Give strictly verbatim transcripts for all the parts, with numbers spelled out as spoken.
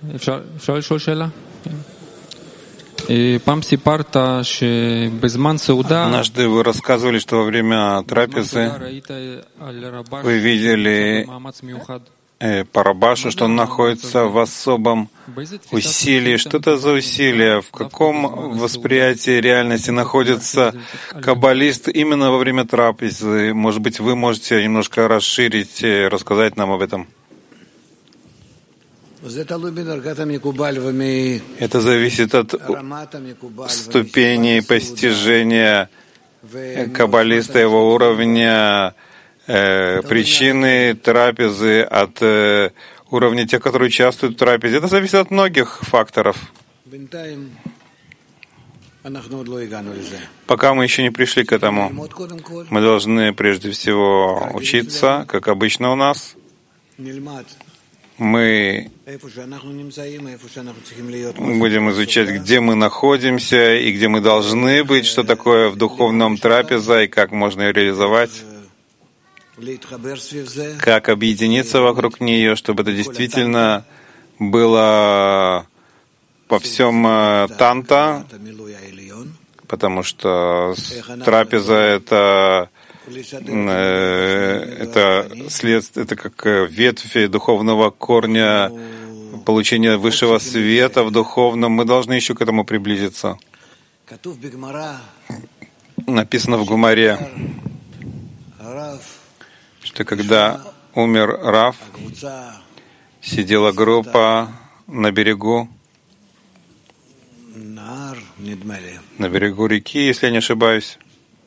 Однажды вы рассказывали, что во время трапезы вы видели Парабашу, что он находится в особом усилии. Что это за усилие? В каком восприятии реальности находится каббалист именно во время трапезы? Может быть, вы можете немножко расширить, рассказать нам об этом? Это зависит от ступени постижения каббалиста, его уровня, э, причины трапезы, от э, уровня тех, которые участвуют в трапезе. Это зависит от многих факторов. Пока мы еще не пришли к этому, мы должны прежде всего учиться, как обычно у нас. Мы будем изучать, где мы находимся и где мы должны быть, что такое в духовном трапеза и как можно ее реализовать, как объединиться вокруг нее, чтобы это действительно было по всем танта, потому что трапеза — это Это следствие, это как ветвь духовного корня получения высшего света в духовном. Мы должны еще к этому приблизиться. Написано в Гумаре, что когда умер Рав, сидела группа на берегу, на берегу реки, если я не ошибаюсь.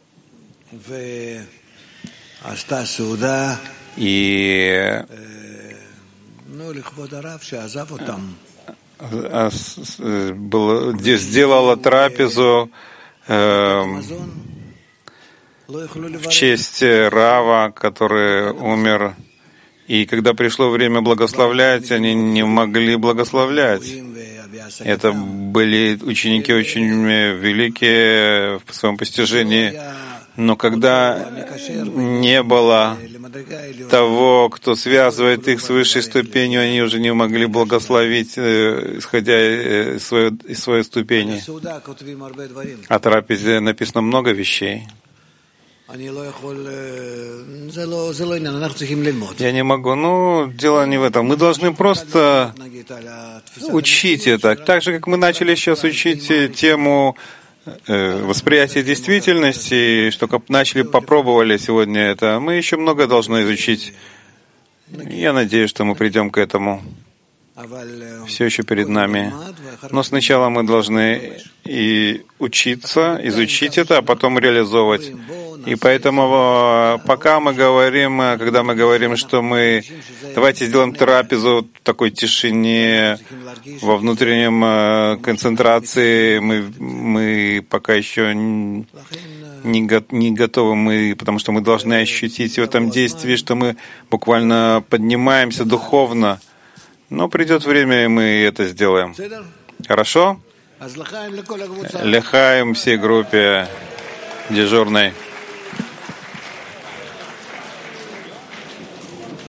И сделала трапезу э, в честь Рава, который умер. И когда пришло время благословлять, они не могли благословлять. Это были ученики очень великие в своем постижении. Но когда не было того, кто связывает их с высшей ступенью, они уже не могли благословить, исходя из своей, из своей ступени. О трапезе написано много вещей. Я не могу, ну, дело не в этом. Мы должны просто учить это. Так же, как мы начали сейчас учить тему восприятие действительности, что начали, попробовали сегодня это. Мы еще много должны изучить. Я надеюсь, что мы придем к этому. Все еще перед нами. Но сначала мы должны и учиться, изучить это, а потом реализовывать. И поэтому, пока мы говорим, когда мы говорим, что мы давайте сделаем трапезу в такой тишине, во внутреннем концентрации, мы, мы пока еще не, не готовы, мы, потому что мы должны ощутить в этом действии, что мы буквально поднимаемся духовно. Но придет время, и мы это сделаем. Хорошо? Лехаем всей группе дежурной.